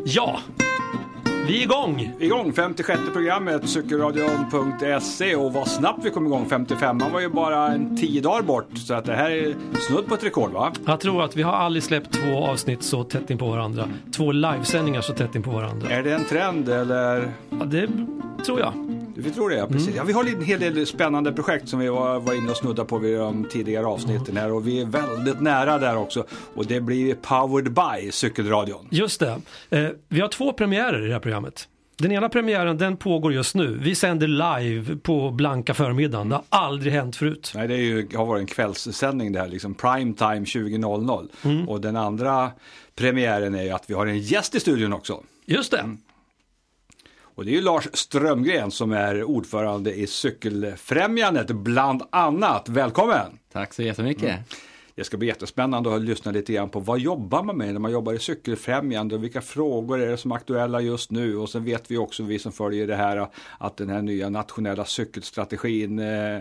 Ja, vi är igång. Igång, 56 programmet, cykelradion.se, och vad snabbt vi kom igång. 55, man var ju bara 10 dagar bort, så att det här är snudd på ett rekord, va? Jag tror att vi har aldrig släppt 2 avsnitt så tätt in på varandra. 2 livesändningar så tätt in på varandra. Är det en trend eller? Ja, det tror jag. Vi tror det, ja, precis. Ja, vi har en hel del spännande projekt som vi var inne och snudda på vid de tidigare avsnitten här, och vi är väldigt nära där också, och det blir Powered by Cykelradion. Just det. Vi har 2 premiärer i det här programmet. Den ena premiären, den pågår just nu. Vi sänder live på blanka förmiddagen. Det har aldrig hänt förut. Nej, det har varit en kvällssändning det här, liksom prime time 20.00. Och den andra premiären är ju att vi har en gäst i studion också. Just det. Och det är ju Lars Strömgren som är ordförande i Cykelfrämjandet bland annat. Välkommen! Tack så jättemycket. Det ska bli jättespännande att lyssna lite grann på vad jobbar man med när man jobbar i Cykelfrämjande och vilka frågor är det som är aktuella just nu. Och sen vet vi också, vi som följer det här, att den här nya nationella cykelstrategin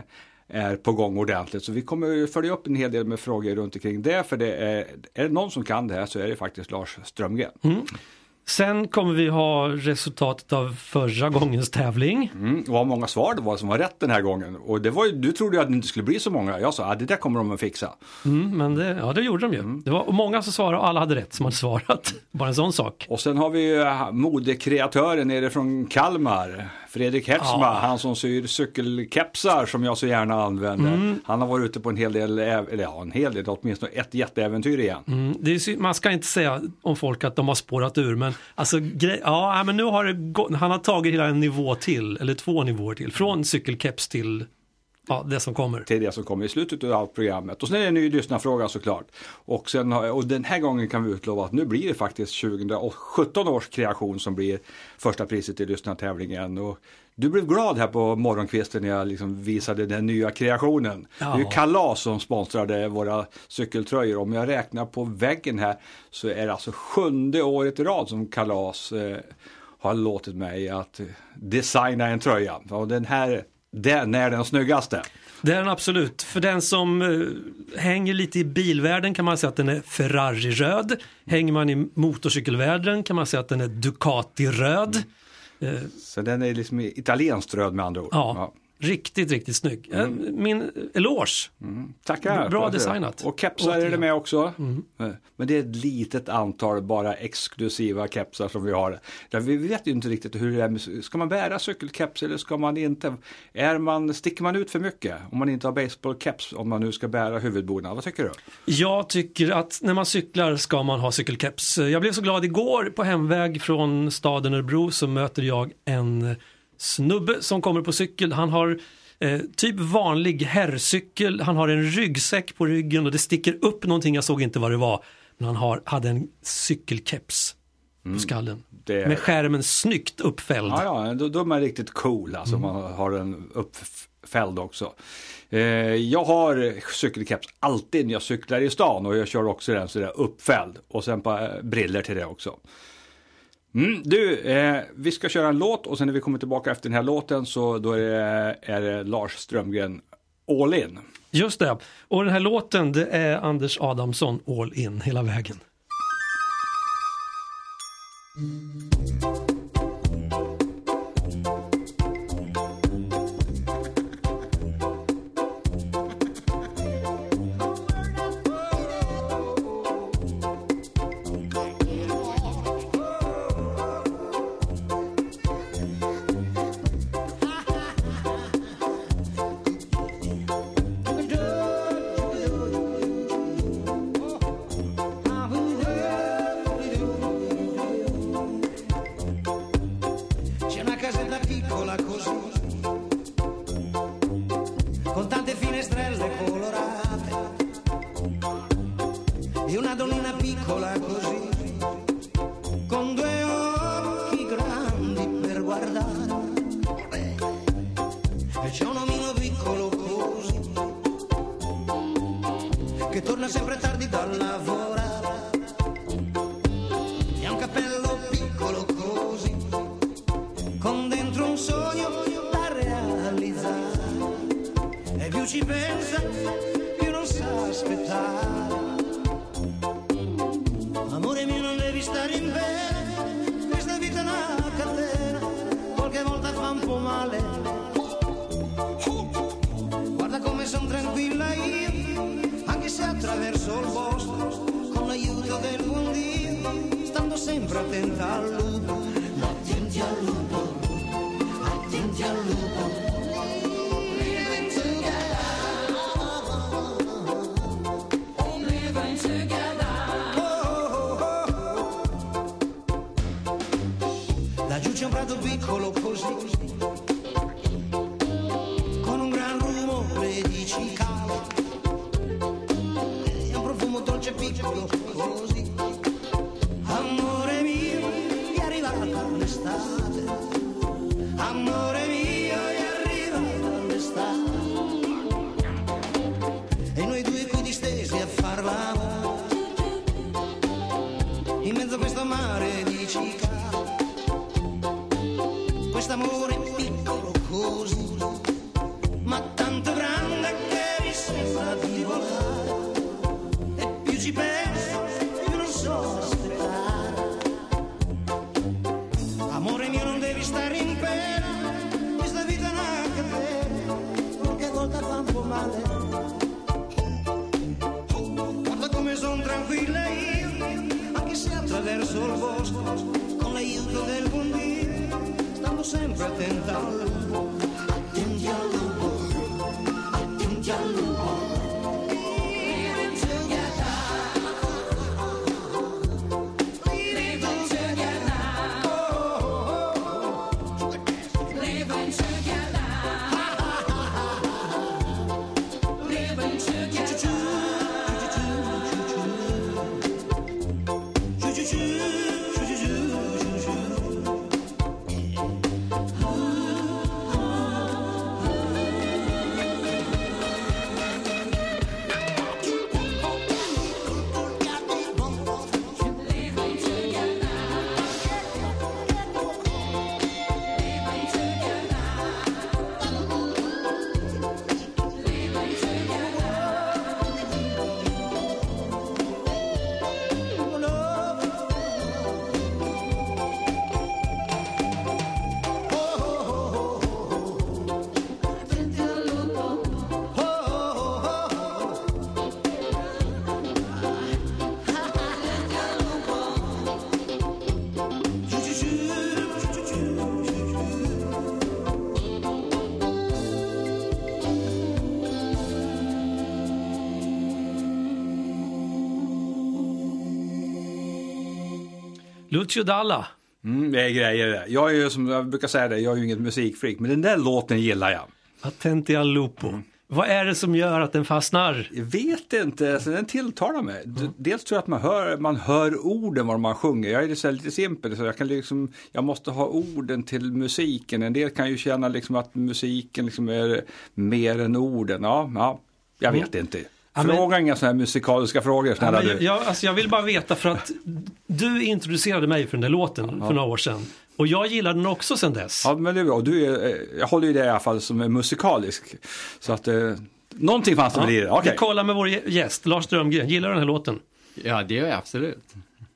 är på gång ordentligt. Så vi kommer följa upp en hel del med frågor runt omkring det, för det är det någon som kan det här så är det faktiskt Lars Strömgren. Sen kommer vi ha resultatet av förra gångens tävling. Och vad många svar det var som var rätt den här gången. Och det var ju, du trodde ju att det inte skulle bli så många. Jag sa, det där kommer de att fixa. Men det gjorde de ju. Det var många som svarade och alla hade rätt som hade svarat. Bara en sån sak. Och sen har vi ju modekreatören nere från Kalmar, Fredrik Hepsma, han som syr cykelkepsar som jag så gärna använder. Han har varit ute på en hel del, åtminstone ett jätteäventyr igen. Man ska inte säga om folk att de har spårat ur, men alltså, men nu har det gått, han har tagit hela en nivå till, eller 2 nivåer till, från cykelkeps till det som kommer. Till det som kommer i slutet av programmet. Och sen är det en ny lyssnarfråga såklart. Och den här gången kan vi utlova att nu blir det faktiskt 2017 års kreation som blir första priset i lyssnartävlingen. Och du blev glad här på morgonkvisten när jag liksom visade den nya kreationen. Ja. Det är ju Kalas som sponsrade våra cykeltröjor. Om jag räknar på väggen här så är det alltså 7:e året i rad som Kalas har låtit mig att designa en tröja. Och den är den snyggaste. Det är den absolut. För den som hänger lite i bilvärlden kan man säga att den är Ferrari-röd. Hänger man i motorcykelvärlden kan man säga att den är Ducati-röd. Så den är liksom italienskt röd med andra ord. Ja. Riktigt, riktigt snygg. Min eloge. Tackar. Bra designat. Och kepsar är det med också. Men det är ett litet antal bara exklusiva kepsar som vi har. Vi vet ju inte riktigt hur det är. Ska man bära cykelkeps eller ska man inte? Sticker man ut för mycket om man inte har baseballkeps, om man nu ska bära huvudbonad? Vad tycker du? Jag tycker att när man cyklar ska man ha cykelkeps. Jag blev så glad igår på hemväg från staden Örebro, så möter jag en snubbe som kommer på cykel. Han har typ vanlig herrcykel. Han har en ryggsäck på ryggen och det sticker upp någonting, jag såg inte vad det var. Men han hade en cykelkeps på skallen. Med skärmen snyggt uppfälld. Ja, då är man riktigt cool. Alltså man har en uppfälld också. Jag har cykelkeps alltid när jag cyklar i stan, och jag kör också den så där uppfälld. Och sen på briller till det också. Vi ska köra en låt, och sen när vi kommer tillbaka efter den här låten så då är det Lars Strömgren All In. Just det, och den här låten det är Anders Adamsson All In hela vägen. male. Guarda come son tranquilla io, anche se attraverso il bosco, con l'aiuto del buon Dio, stando sempre attenta al lupo. Attenti al lupo, attenti al lupo. C'è un prato piccolo così, con un gran rumore di cicale e un profumo dolce piccolo così. Amore mio, è arrivata l'estate. Amore mio, è arrivata l'estate. E noi due qui distesi a far l'amore in mezzo a questo mare di cicale. Quest'amore piccolo così, ma tanto grande che mi sembra di volare. E più ci penso, più non so aspettare. Amore mio, non devi stare in pena, questa vita è una catena, qualche volta fa un po' male. Guarda come son tranquilla io, anche se attraverso il bosco, con l'aiuto del buon Dio, sempre attenta al lupo, attenti al lupo, attenti al lupo. Living together, living together, living together, living together. Lucio Dalla. Det är grejer. Jag är ju, som jag brukar säga det, jag är ju inget musikfreak, men den där låten gillar jag. Attenti al lupo. Vad är det som gör att den fastnar? Jag vet inte, alltså, den tilltalar mig. Dels tror jag att man hör orden vad man sjunger. Jag är så lite simpel, så jag måste ha orden till musiken. En del kan ju känna liksom att musiken liksom är mer än orden. Ja, jag vet inte. Fråga inga sådana här musikaliska frågor. Jag vill bara veta, för att du introducerade mig för den där låten för några år sedan. Och jag gillar den också sedan dess. Ja, men det är bra. Jag håller ju det i alla fall som är musikalisk. Så att någonting fanns det väl i det. Okay. Vi kollar med vår gäst, Lars Strömgren. Gillar du den här låten? Ja, det gör jag absolut.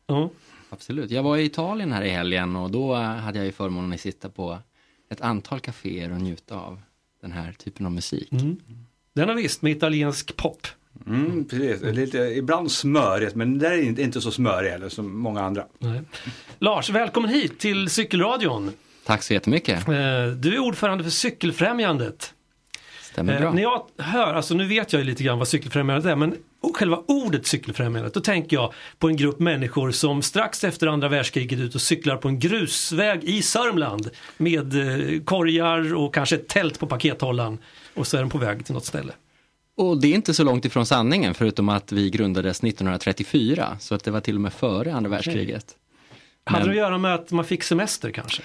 Absolut. Jag var i Italien här i helgen och då hade jag ju förmånen att sitta på ett antal kaféer och njuta av den här typen av musik. Den har visst med italiensk pop. Precis. Lite, ibland smörigt, men det är inte så smörigt eller som många andra. Nej. Lars, välkommen hit till Cykelradion. Tack så jättemycket. Du är ordförande för Cykelfrämjandet. Stämmer bra. När jag hör, alltså nu vet jag ju lite grann vad Cykelfrämjandet är, men själva ordet Cykelfrämjandet, då tänker jag på en grupp människor som strax efter andra världskriget ut och cyklar på en grusväg i Sörmland med korgar och kanske ett tält på pakethållaren, och så är de på väg till något ställe. Och det är inte så långt ifrån sanningen, förutom att vi grundades 1934, så att det var till och med före andra världskriget. Hade det att göra med att man fick semester kanske?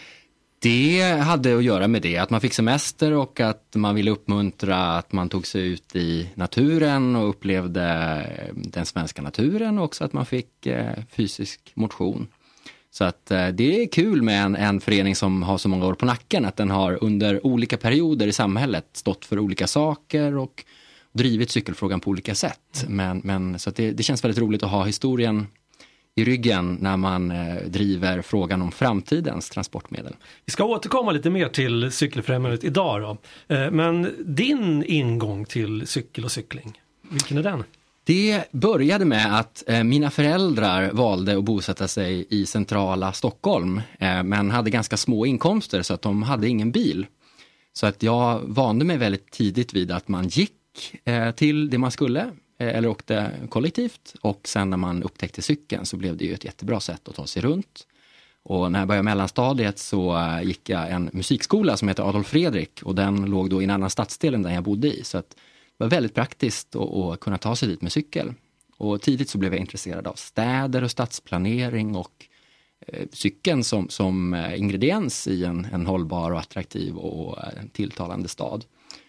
Det hade att göra med det, att man fick semester och att man ville uppmuntra att man tog sig ut i naturen och upplevde den svenska naturen, och också att man fick fysisk motion. Så att det är kul med en förening som har så många år på nacken, att den har under olika perioder i samhället stått för olika saker och drivit cykelfrågan på olika sätt. Men så att det känns väldigt roligt att ha historien i ryggen när man driver frågan om framtidens transportmedel. Vi ska återkomma lite mer till Cykelfrämjandet idag då. Men din ingång till cykel och cykling, vilken är den? Det började med att mina föräldrar valde att bosätta sig i centrala Stockholm men hade ganska små inkomster så att de hade ingen bil. Så att jag vande mig väldigt tidigt vid att man gick till det man skulle eller åkte kollektivt, och sen när man upptäckte cykeln så blev det ju ett jättebra sätt att ta sig runt. Och när jag började mellanstadiet så gick jag en musikskola som heter Adolf Fredrik, och den låg då i en annan stadsdel än den jag bodde i, så att det var väldigt praktiskt att kunna ta sig dit med cykel. Och tidigt så blev jag intresserad av städer och stadsplanering och cykeln som ingrediens i en hållbar och attraktiv och tilltalande stad.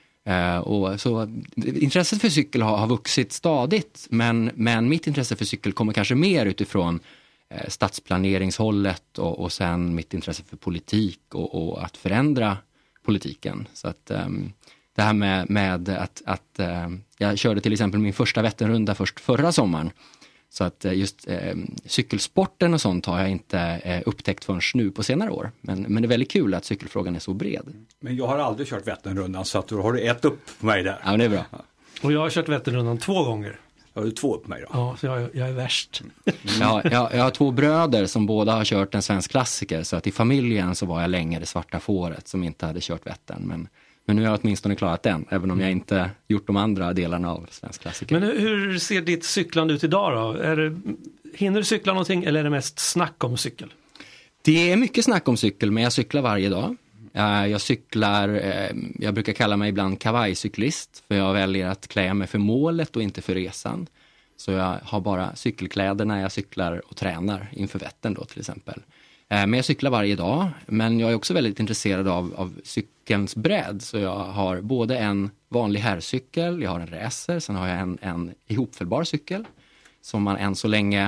Och så intresset för cykel har vuxit stadigt, men mitt intresse för cykel kommer kanske mer utifrån stadsplaneringhållet och sen mitt intresse för politik och att förändra politiken. Så att det här med att jag körde till exempel min första Vätternrunda först förra sommaren. Så att just cykelsporten och sånt har jag inte upptäckt förrän nu på senare år. Men det är väldigt kul att cykelfrågan är så bred. Men jag har aldrig kört Vätternrundan, så att då har du ett upp på mig där. Ja, det är bra. Och jag har kört Vätternrundan 2 gånger. Har du 2 upp på mig då? Ja, så jag är värst. Ja, jag har 2 bröder som båda har kört en svensk klassiker. Så att i familjen så var jag länge det svarta fåret som inte hade kört Vättern. Men nu har jag åtminstone klarat den, även om jag inte gjort de andra delarna av svensk klassiker. Men hur ser ditt cyklande ut idag då? Hinner du cykla någonting eller är det mest snack om cykel? Det är mycket snack om cykel, men jag cyklar varje dag. Jag cyklar, jag brukar kalla mig ibland kavajcyklist, för jag väljer att klä mig för målet och inte för resan. Så jag har bara cykelkläder när jag cyklar och tränar inför Vättern då till exempel. Men jag cyklar varje dag, men jag är också väldigt intresserad av cykelns bredd. Så jag har både en vanlig herrcykel, jag har en racer, sen har jag en ihopfällbar cykel som man än så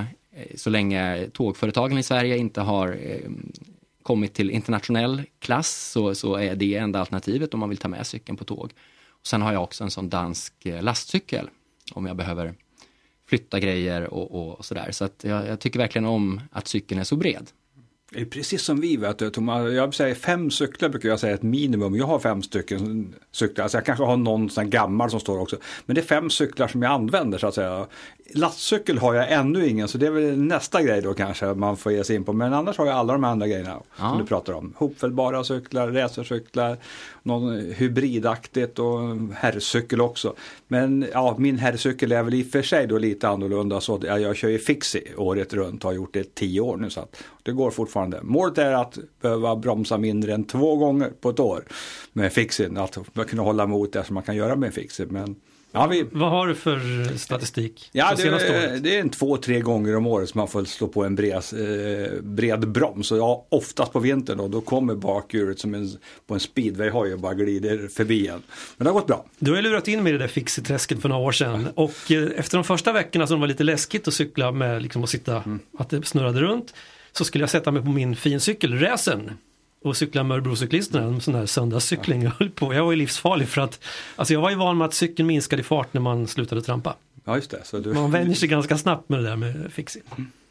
länge tågföretagen i Sverige inte har kommit till internationell klass, så är det enda alternativet om man vill ta med cykeln på tåg. Och sen har jag också en sån dansk lastcykel om jag behöver flytta grejer och sådär. Så att jag tycker verkligen om att cykeln är så bred. Det är precis som vi, vet du, Thomas. Jag säger 5 cyklar brukar jag säga ett minimum. Jag har 5 stycken cyklar. Alltså jag kanske har någon sån gammal som står också. Men det är 5 cyklar som jag använder så att säga. Lastcykel har jag ännu ingen, så det är väl nästa grej då kanske man får ge sig in på. Men annars har jag alla de andra grejerna som du pratar om. Hopfällbara cyklar, racercyklar, någon hybridaktigt och herrcykel också. Men ja, min herrcykel är väl i och för sig då lite annorlunda, så att jag kör ju fixie året runt och har gjort det 10 år nu, så att det går fortfarande. Målet är att behöva bromsa mindre än 2 gånger på ett år med fixien, att kunna hålla emot det som man kan göra med fixie. Men ja, vad har du för statistik? Ja, det är 2-3 gånger om året som man får slå på en bred broms. Och ja, oftast på vintern då kommer bakhjulet som på en speedway-hoj och bara glider förbi en. Men det har gått bra. Du har ju lurat in med det där fixie-träsket för några år sedan. Och efter de första veckorna som det var lite läskigt att cykla med liksom, att sitta, att det snurrade runt, så skulle jag sätta mig på min fincykel, racen, och cykla med Örebrocyklisterna, en sån här söndagscykling jag höll på. Jag var ju livsfarlig för att, alltså jag var ju van med att cykeln minskade i fart när man slutade trampa. Ja, just det. Så man vänjer sig ganska snabbt med det där med fixing.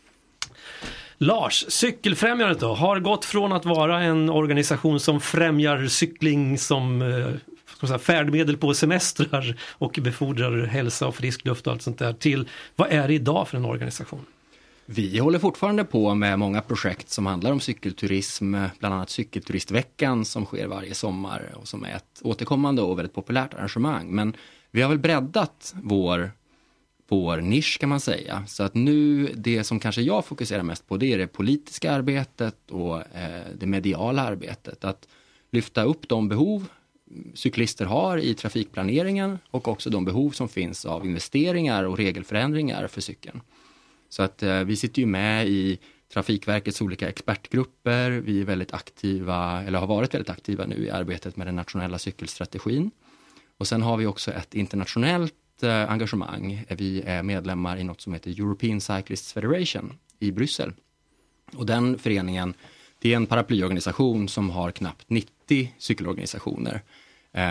Lars, Cykelfrämjandet då, har gått från att vara en organisation som främjar cykling som färdmedel på semestrar och befordrar hälsa och frisk luft och allt sånt där, till vad är det idag för en organisation? Vi håller fortfarande på med många projekt som handlar om cykelturism, bland annat cykelturistveckan som sker varje sommar och som är ett återkommande och väldigt populärt arrangemang. Men vi har väl breddat vår nisch kan man säga. Så att nu, det som kanske jag fokuserar mest på, det är det politiska arbetet och det mediala arbetet. Att lyfta upp de behov cyklister har i trafikplaneringen och också de behov som finns av investeringar och regelförändringar för cykeln. Så att vi sitter ju med i Trafikverkets olika expertgrupper. Vi är väldigt aktiva, eller har varit väldigt aktiva nu i arbetet med den nationella cykelstrategin. Och sen har vi också ett internationellt engagemang. Vi är medlemmar i något som heter European Cyclists Federation i Bryssel. Och den föreningen, det är en paraplyorganisation som har knappt 90 cykelorganisationer.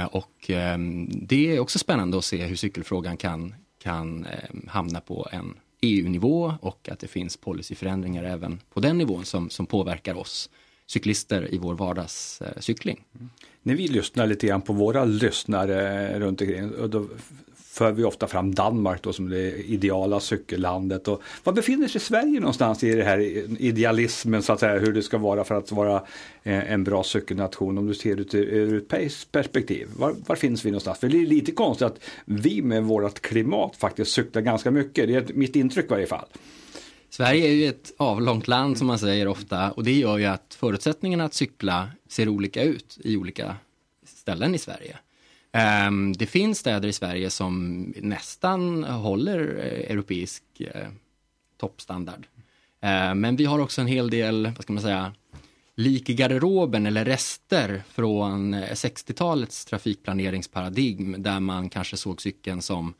Och det är också spännande att se hur cykelfrågan kan hamna på EU-nivå och att det finns policyförändringar även på den nivån som påverkar oss cyklister i vår vardagscykling. När vi lyssnar lite grann på våra lyssnare runt omkring, och då för vi ofta fram Danmark då som det ideala cykellandet. Och vad befinner sig Sverige någonstans i det här idealismen så att säga, hur det ska vara för att vara en bra cykelnation om du ser det ur ett europeiskt perspektiv? Var finns vi någonstans? För det är lite konstigt att vi med vårt klimat faktiskt cyklar ganska mycket. Det är mitt intryck i varje fall. Sverige är ju ett avlångt land som man säger ofta, och det gör ju att förutsättningarna att cykla ser olika ut i olika ställen i Sverige. Det finns städer i Sverige som nästan håller europeisk toppstandard. Men vi har också en hel del, vad ska man säga, lik i garderoben eller rester från 60-talets trafikplaneringsparadigm där man kanske såg cykeln som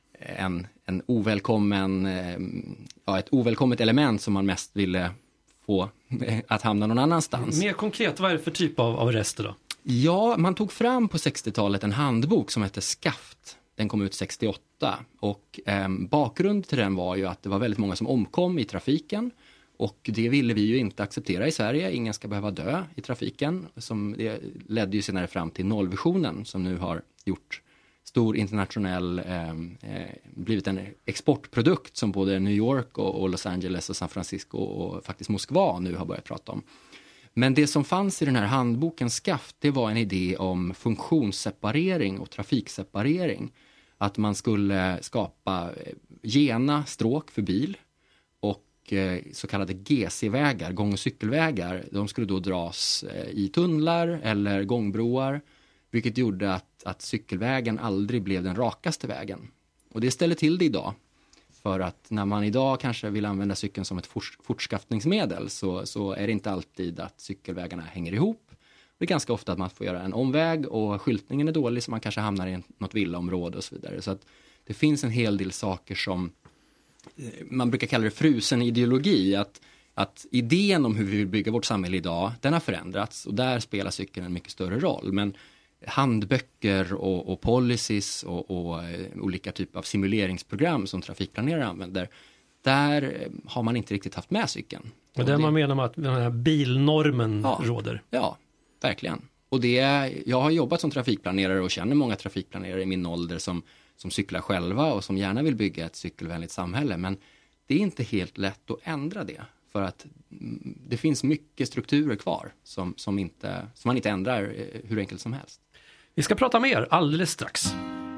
en ovälkommen, ett ovälkommet element som man mest ville få att hamna någon annanstans. Mer konkret, vad är det för typ av rester då? Ja, man tog fram på 60-talet en handbok som hette Skaft. Den kom ut 68 och bakgrund till den var ju att det var väldigt många som omkom i trafiken och det ville vi ju inte acceptera i Sverige. Ingen ska behöva dö i trafiken. Det ledde ju senare fram till nollvisionen som nu har gjort stor internationell, blivit en exportprodukt som både New York och Los Angeles och San Francisco och faktiskt Moskva nu har börjat prata om. Men det som fanns i den här handboken Skaft, det var en idé om funktionsseparering och trafikseparering. Att man skulle skapa gena stråk för bil och så kallade GC-vägar, gång- och cykelvägar. De skulle då dras i tunnlar eller gångbroar, vilket gjorde att cykelvägen aldrig blev den rakaste vägen. Och det ställer till det idag. För att när man idag kanske vill använda cykeln som ett fortskaffningsmedel så är det inte alltid att cykelvägarna hänger ihop. Det är ganska ofta att man får göra en omväg och skyltningen är dålig så man kanske hamnar i något villaområde och så vidare. Så att det finns en hel del saker som man brukar kalla det frusen ideologi. Att idén om hur vi vill bygga vårt samhälle idag, den har förändrats och där spelar cykeln en mycket större roll. Men handböcker och policies och olika typer av simuleringsprogram som trafikplanerare använder, där har man inte riktigt haft med cykeln. Och där man menar att den här bilnormen råder. Ja, verkligen. Och jag har jobbat som trafikplanerare och känner många trafikplanerare i min ålder som cyklar själva och som gärna vill bygga ett cykelvänligt samhälle. Men det är inte helt lätt att ändra det. För att det finns mycket strukturer kvar som man inte ändrar hur enkelt som helst. Vi ska prata mer alldeles strax.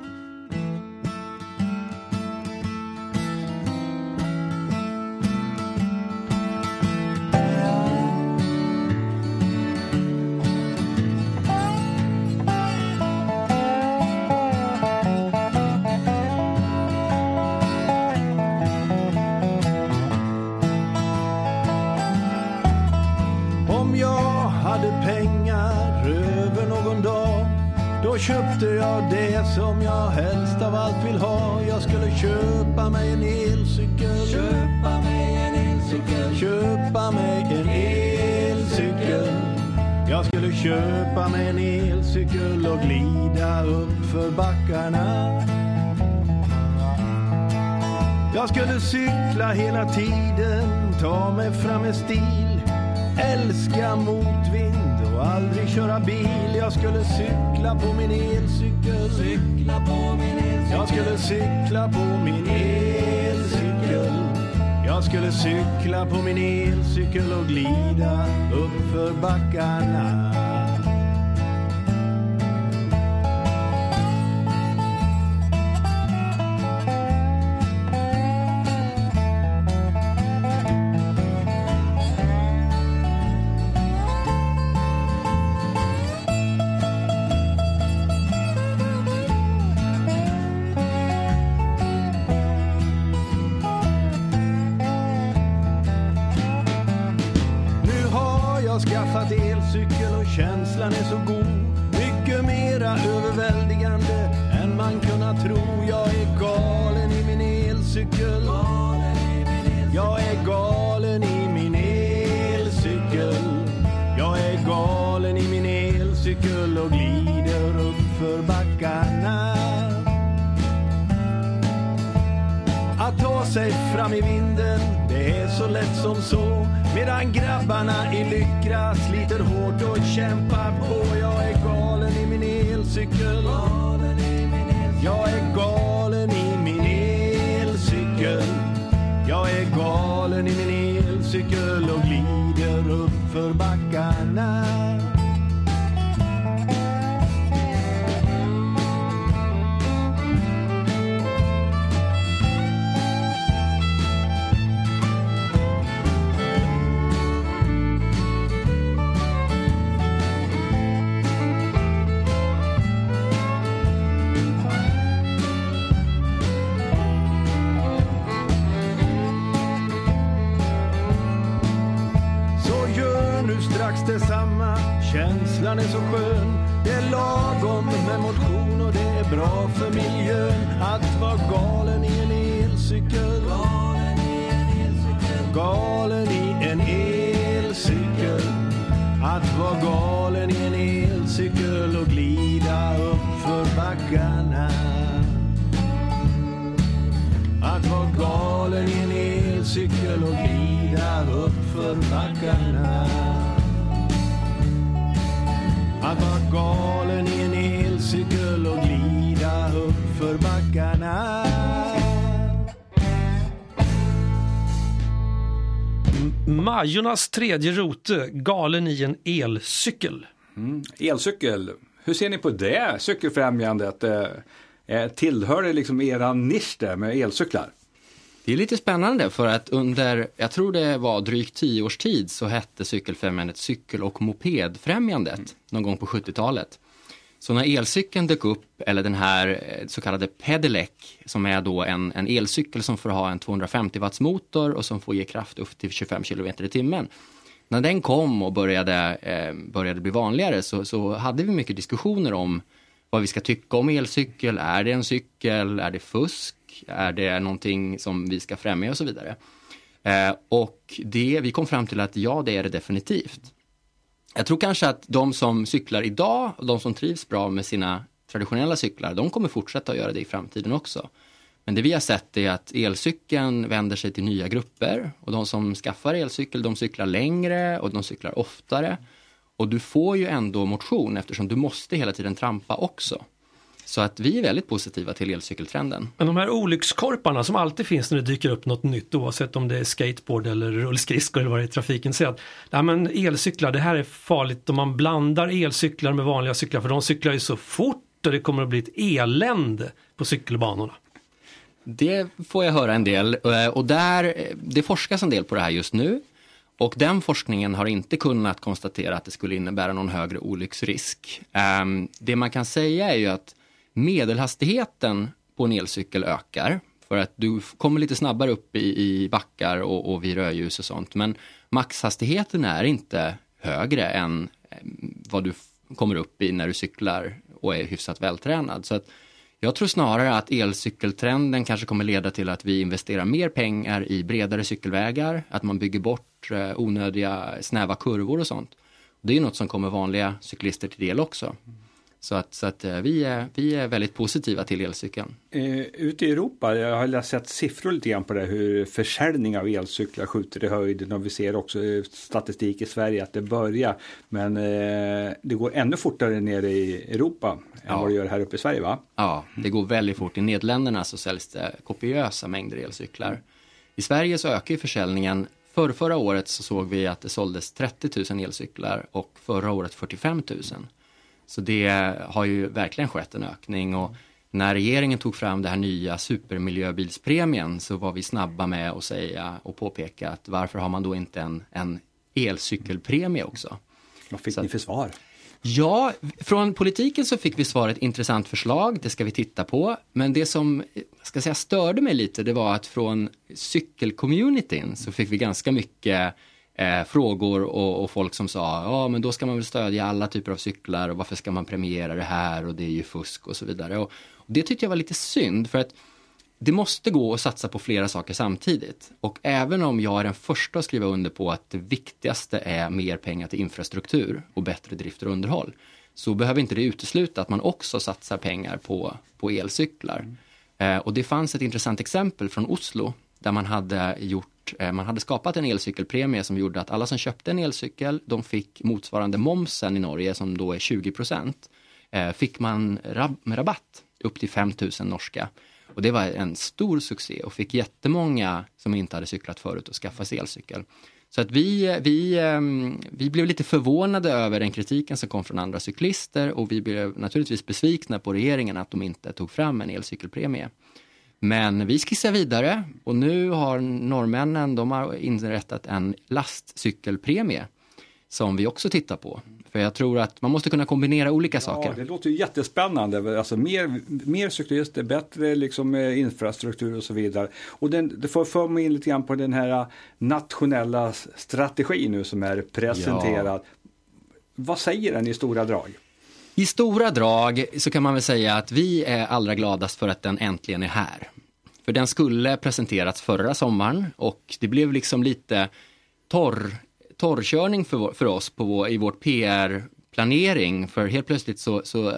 Om jag hade pengar över någon dag, då köpte jag det som jag helst av allt vill ha. Jag skulle köpa mig en elcykel. Köpa mig en elcykel. Köpa mig en elcykel. Jag skulle köpa mig en elcykel och glida upp för backarna. Jag skulle cykla hela tiden, ta mig fram med stil. Älska motvind och aldrig köra bil. Jag skulle cykla på min elcykel. Cykla på min elcykel. Jag skulle cykla på min elcykel. Jag skulle cykla på min elcykel och glida upp för backarna. Skaffat elcykel och känslan är så god. Mycket mera överväldigande än man kunnat tro. Jag är galen i min elcykel. Jag är galen i min elcykel. Jag är galen i min elcykel och glider upp för backarna. Att ta dra sig fram i vinden, det är så lätt som så. Medan grabbarna i Lyckra sliter hårt och kämpar på. Jag är galen i min elcykel. Jag är galen i min elcykel. Jag är galen i min elcykel och glider upp för backarna. Detsamma, känslan är så skön. Det är lagom med motion och det är bra för miljön. Att vara galen i en elcykel. Galen i en elcykel. Att vara galen i en elcykel och glida upp för backarna. Att vara galen i en elcykel och glida upp för backarna. Att vara galen i en elcykel och glida upp för backarna. Majornas tredje rote, galen i en elcykel. Elcykel, hur ser ni på det cykelfrämjandet? Tillhör det liksom era nisch där med elcyklar? Det är lite spännande för att under, jag tror det var drygt 10 års tid så hette cykelfrämjandet cykel- och mopedfrämjandet någon gång på 70-talet. Så när elcykeln dök upp, eller den här så kallade pedelec som är då en elcykel som får ha en 250 watts motor och som får ge kraft upp till 25 km i timmen. När den kom och började bli vanligare så hade vi mycket diskussioner om vad vi ska tycka om elcykel. Är det en cykel? Är det fusk? Är det någonting som vi ska främja och så vidare? Och vi kom fram till att ja, det är det definitivt. Jag tror kanske att de som cyklar idag och de som trivs bra med sina traditionella cyklar, de kommer fortsätta att göra det i framtiden också. Men det vi har sett är att elcykeln vänder sig till nya grupper och de som skaffar elcykel, de cyklar längre och de cyklar oftare. Och du får ju ändå motion eftersom du måste hela tiden trampa också. Så att vi är väldigt positiva till elcykeltrenden. Men de här olyckskorparna som alltid finns när det dyker upp något nytt, oavsett om det är skateboard eller rullskridskor eller vad det är i trafiken, säger att nej, men elcyklar, det här är farligt om man blandar elcyklar med vanliga cyklar, för de cyklar ju så fort och det kommer att bli ett elände på cykelbanorna. Det får jag höra en del och det forskas en del på det här just nu. Och den forskningen har inte kunnat konstatera att det skulle innebära någon högre olycksrisk. Det man kan säga är ju att medelhastigheten på en elcykel ökar. För att du kommer lite snabbare upp i backar och vid rödljus och sånt. Men maxhastigheten är inte högre än vad du kommer upp i när du cyklar och är hyfsat vältränad. Så att jag tror snarare att elcykeltrenden kanske kommer leda till att vi investerar mer pengar i bredare cykelvägar. Att man bygger bort onödiga snäva kurvor och sånt. Det är ju något som kommer vanliga cyklister till del också. Så att vi är väldigt positiva till elcykeln. Ute i Europa, jag har sett siffror lite grann på det, hur försäljning av elcyklar skjuter i höjden, och vi ser också statistik i Sverige att det börjar, men det går ännu fortare nere i Europa än vad det gör här uppe i Sverige, va? Ja, det går väldigt fort. I Nederländerna så säljs det kopiösa mängder elcyklar. I Sverige så ökar ju försäljningen. Förra året så såg vi att det såldes 30 000 elcyklar och förra året 45 000. Så det har ju verkligen skett en ökning, och när regeringen tog fram det här nya supermiljöbilspremien så var vi snabba med att säga och påpeka att varför har man då inte en elcykelpremie också? Vad fick ni för svar? Ja, från politiken så fick vi svar ett intressant förslag, det ska vi titta på. Men det som störde mig lite, det var att från cykelcommunityn så fick vi ganska mycket frågor och folk som sa ja, men då ska man väl stödja alla typer av cyklar och varför ska man premiera det här och det är ju fusk och så vidare. Och det tyckte jag var lite synd, för att det måste gå att satsa på flera saker samtidigt. Och även om jag är den första att skriva under på att det viktigaste är mer pengar till infrastruktur och bättre drift och underhåll, så behöver inte det utesluta att man också satsar pengar på elcyklar. Och det fanns ett intressant exempel från Oslo där man hade skapat en elcykelpremie som gjorde att alla som köpte en elcykel, de fick motsvarande momsen i Norge som då är 20%, fick man rabatt upp till 5 000 norska. Och det var en stor succé och fick jättemånga som inte hade cyklat förut att skaffa sig elcykel. Så att vi blev lite förvånade över den kritiken som kom från andra cyklister, och vi blev naturligtvis besvikna på regeringen att de inte tog fram en elcykelpremie. Men vi skissar vidare, och nu har norrmännen, de har inrättat en lastcykelpremie som vi också tittar på. För jag tror att man måste kunna kombinera olika saker. Ja, det låter ju jättespännande. Alltså mer cyklister, bättre liksom, infrastruktur och så vidare. Och det får för mig in lite grann på den här nationella strategin nu som är presenterad. Ja. Vad säger den i stora drag? I stora drag så kan man väl säga att vi är allra gladast för att den äntligen är här. För den skulle presenterats förra sommaren, och det blev liksom lite torrkörning för oss i vårt PR-planering. För helt plötsligt så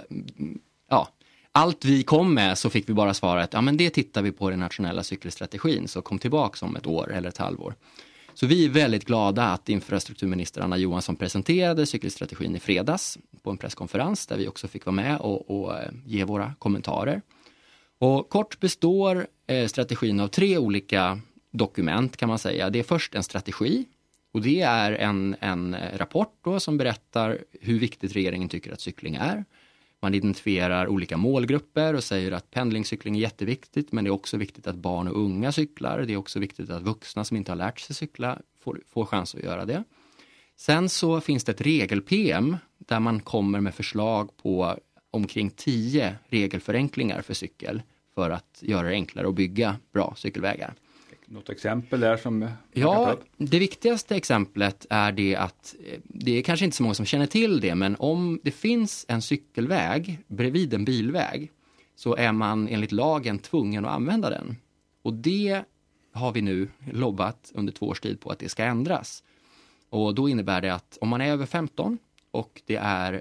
allt vi kom med så fick vi bara svara att men det tittar vi på den nationella cykelstrategin, så kom tillbaka om ett år eller ett halvår. Så vi är väldigt glada att infrastrukturminister Anna Johansson presenterade cykelstrategin i fredags på en presskonferens där vi också fick vara med och ge våra kommentarer. Och kort består strategin av 3 olika dokument kan man säga. Det är först en strategi, och det är en rapport då som berättar hur viktigt regeringen tycker att cykling är. Man identifierar olika målgrupper och säger att pendlingscykling är jätteviktigt, men det är också viktigt att barn och unga cyklar. Det är också viktigt att vuxna som inte har lärt sig cykla får chans att göra det. Sen så finns det ett regel-PM där man kommer med förslag på omkring 10 regelförenklingar för cykel för att göra det enklare att bygga bra cykelvägar. Något exempel där som... Ja, det viktigaste exemplet är det att det är kanske inte så många som känner till det, men om det finns en cykelväg bredvid en bilväg så är man enligt lagen tvungen att använda den. Och det har vi nu lobbat under 2 års tid på att det ska ändras. Och då innebär det att om man är över 15 och det är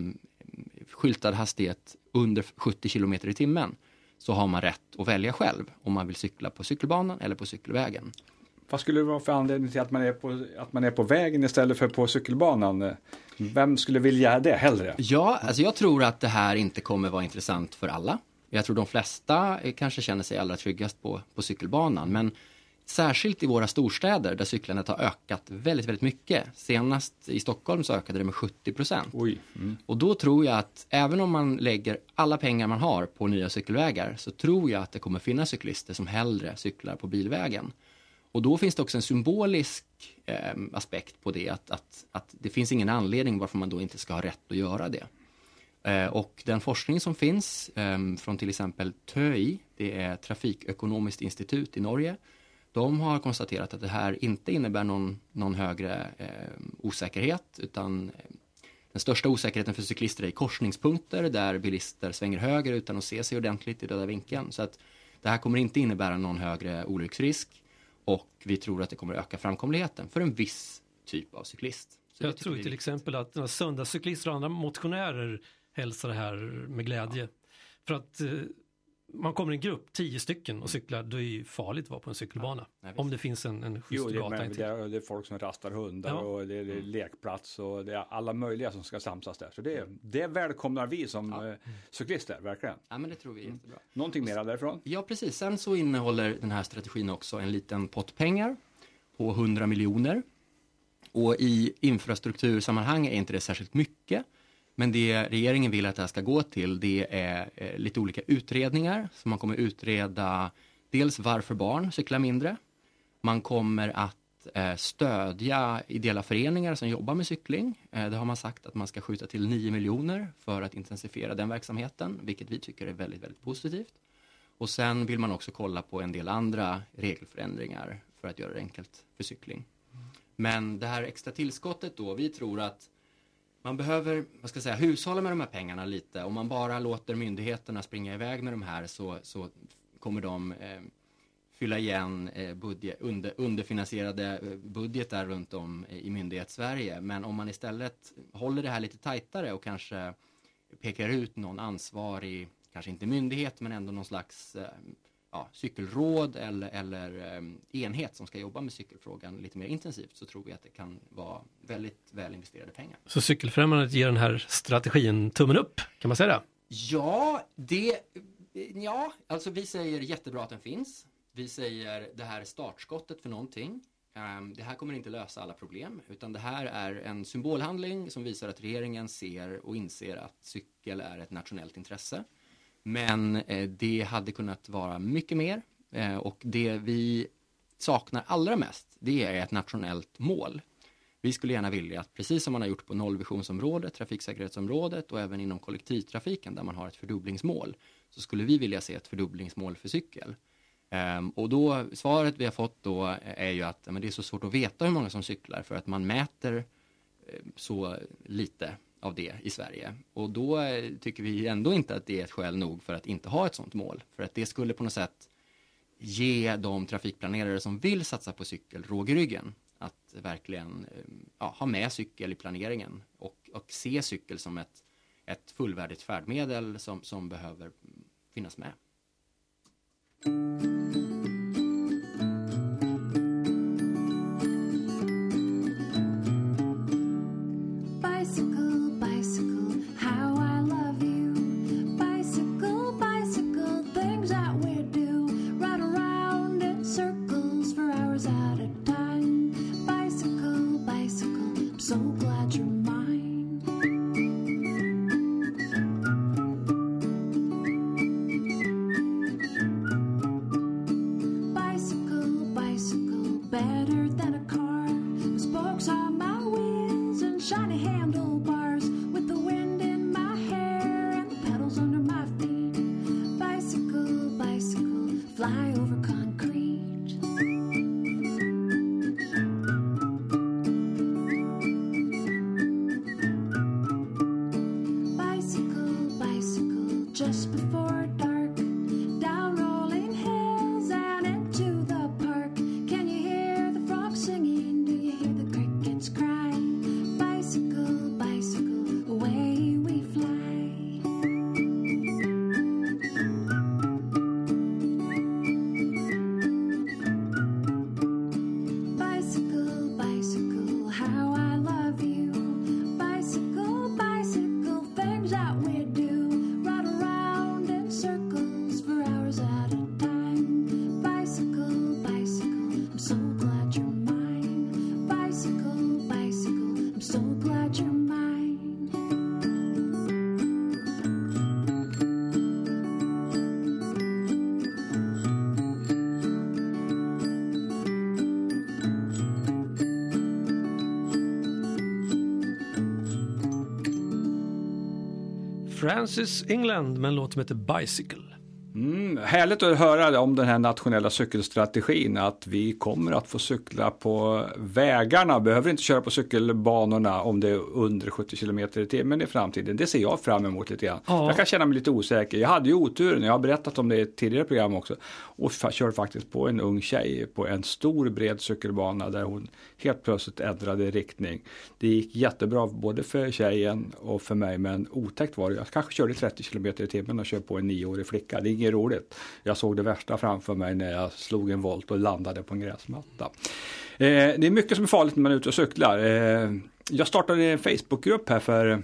skyltad hastighet under 70 km i timmen, så har man rätt att välja själv om man vill cykla på cykelbanan eller på cykelvägen. Vad skulle det vara för anledning till att man är på vägen istället för på cykelbanan? Vem skulle vilja det hellre? Ja, alltså jag tror att det här inte kommer vara intressant för alla. Jag tror de flesta kanske känner sig allra tryggast på cykelbanan. Men särskilt i våra storstäder där cyklandet har ökat väldigt, väldigt mycket. Senast i Stockholm så ökade det med 70%. Oj. Mm. Och då tror jag att även om man lägger alla pengar man har på nya cykelvägar, så tror jag att det kommer finnas cyklister som hellre cyklar på bilvägen. Och då finns det också en symbolisk aspekt på det, att det finns ingen anledning varför man då inte ska ha rätt att göra det. Och den forskning som finns från till exempel TÖI, det är Trafikökonomiskt institut i Norge, de har konstaterat att det här inte innebär någon högre osäkerhet, utan den största osäkerheten för cyklister är i korsningspunkter där bilister svänger höger utan att se sig ordentligt i röda vinkeln. Så att det här kommer inte innebära någon högre olycksrisk, och vi tror att det kommer öka framkomligheten för en viss typ av cyklist. Så jag tror till exempel att söndagscyklister och andra motionärer hälsar det här med glädje. För att man kommer i en grupp, 10 stycken och cyklar, då är det ju farligt att vara på en cykelbana. Nej, om det finns en schysst gata. Det är folk som rastar hundar och det är lekplats och det är alla möjliga som ska samsas där. Så det välkomnar vi som cyklister, verkligen. Ja, men det tror vi är jättebra. Någonting mer därifrån? Ja, precis. Sen så innehåller den här strategin också en liten pott pengar på 100 miljoner. Och i infrastruktursammanhang är inte det särskilt mycket. Men det regeringen vill att det här ska gå till, det är lite olika utredningar. Så man kommer utreda dels varför barn cyklar mindre. Man kommer att stödja ideella föreningar som jobbar med cykling. Det har man sagt att man ska skjuta till 9 miljoner för att intensifiera den verksamheten, vilket vi tycker är väldigt, väldigt positivt. Och sen vill man också kolla på en del andra regelförändringar för att göra det enkelt för cykling. Men det här extra tillskottet då, vi tror att man behöver, hushålla med de här pengarna lite. Om man bara låter myndigheterna springa iväg med de här så kommer de fylla igen underfinansierade budgetar runt om i myndighetssverige. Men om man istället håller det här lite tajtare och kanske pekar ut någon ansvarig, kanske inte myndighet men ändå någon slags cykelråd eller enhet som ska jobba med cykelfrågan lite mer intensivt, så tror vi att det kan vara väldigt väl investerade pengar. Så Cykelfrämjandet ger den här strategin tummen upp, kan man säga det? Ja, alltså vi säger jättebra att den finns. Vi säger det här är startskottet för någonting. Det här kommer inte lösa alla problem, utan det här är en symbolhandling som visar att regeringen ser och inser att cykel är ett nationellt intresse. Men det hade kunnat vara mycket mer, och det vi saknar allra mest, det är ett nationellt mål. Vi skulle gärna vilja att, precis som man har gjort på nollvisionsområdet, trafiksäkerhetsområdet och även inom kollektivtrafiken där man har ett fördubblingsmål, så skulle vi vilja se ett fördubblingsmål för cykel. Och då, svaret vi har fått då är ju att men det är så svårt att veta hur många som cyklar, för att man mäter så lite av det i Sverige. Och då tycker vi ändå inte att det är ett skäl nog för att inte ha ett sånt mål. För att det skulle på något sätt ge de trafikplanerare som vill satsa på cykel råg i ryggen att verkligen ha med cykel i planeringen och se cykel som ett fullvärdigt färdmedel som behöver finnas med. Bicycle, bicycle, how I love you. Bicycle, bicycle, things that we do. Ride around in circles for hours at a time. Bicycle, bicycle, I'm so glad you're mine. Bicycle, bicycle, better than a car. With spokes on my wheels and shiny handlebars. With the wind in my hair and the pedals under my feet. Bicycle, bicycle, fly over concrete. Bicycle, bicycle, just before dark. Down rolling hills and into the park. Can you hear the frogs singing? Do you hear the crickets cry? Bicycle, bicycle, away we fly. Bicycle, bicycle, how I love you. Bicycle, bicycle, things that we do. Ride around in circles for hours at a time. Bicycle, bicycle, I'm so glad you're mine. Bicycle, bicycle, I'm so glad you're mine. Francis England med en låt som heter Bicycle. Härligt att höra om den här nationella cykelstrategin, att vi kommer att få cykla på vägarna, behöver inte köra på cykelbanorna om det är under 70 km i timmen i framtiden. Det ser jag fram emot lite grann. Ja. Jag kan känna mig lite osäker. Jag hade ju oturen, jag har berättat om det i ett tidigare program också, och körde faktiskt på en ung tjej på en stor bred cykelbana där hon helt plötsligt ändrade riktning. Det gick jättebra både för tjejen och för mig, men otäckt var det. Jag kanske körde 30 km i timmen och körde på en 9-årig flicka. Det är inget roligt. Jag såg det värsta framför mig när jag slog en volt och landade på en gräsmatta. Det är mycket som är farligt när man är ute och cyklar. Jag startade en Facebookgrupp här för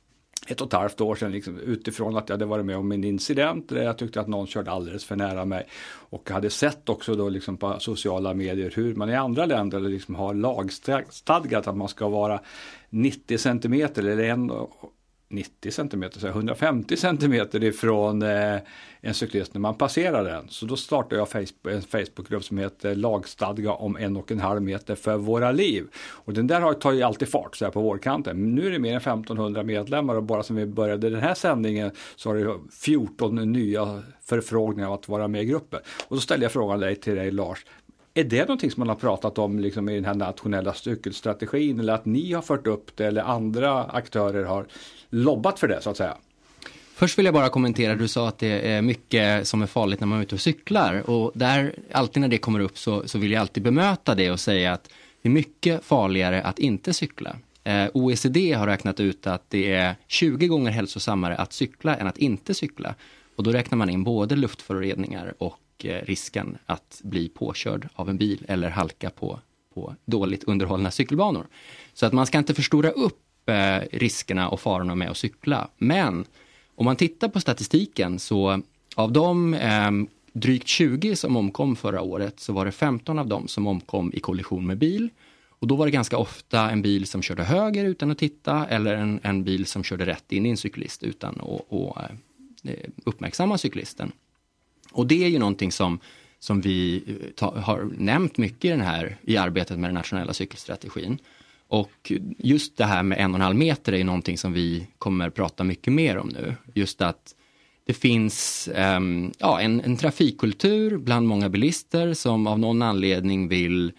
1,5 år sedan, liksom, utifrån att jag hade varit med om en incident där jag tyckte att någon körde alldeles för nära mig, och hade sett också då liksom på sociala medier hur man i andra länder liksom har lagstadgat att man ska vara 90 centimeter eller 90 centimeter, så 150 centimeter ifrån en cyklist när man passerar den. Så då startade jag en Facebookgrupp som heter Lagstadga om 1,5 meter för våra liv. Och den där tar ju alltid fart så här på vårkanten. Men nu är det mer än 1500 medlemmar, och bara som vi började den här sändningen så har det 14 nya förfrågningar att vara med i gruppen. Och då ställer jag frågan till dig, Lars. Är det någonting som man har pratat om liksom i den här nationella cykelstrategin, eller att ni har fört upp det, eller andra aktörer har lobbat för det så att säga? Först vill jag bara kommentera, du sa att det är mycket som är farligt när man är ute och cyklar, och där, alltid när det kommer upp så vill jag alltid bemöta det och säga att det är mycket farligare att inte cykla. OECD har räknat ut att det är 20 gånger hälsosammare att cykla än att inte cykla, och då räknar man in både luftföroreningar och och risken att bli påkörd av en bil eller halka på dåligt underhållna cykelbanor. Så att man ska inte förstora upp riskerna och farorna med att cykla. Men om man tittar på statistiken, så av de drygt 20 som omkom förra året, så var det 15 av dem som omkom i kollision med bil. Och då var det ganska ofta en bil som körde höger utan att titta, eller en bil som körde rätt in i en cyklist utan att uppmärksamma cyklisten. Och det är ju någonting som vi har nämnt mycket i arbetet med den nationella cykelstrategin. Och just det här med 1,5 meter är ju någonting som vi kommer prata mycket mer om nu. Just att det finns en trafikkultur bland många bilister som av någon anledning vill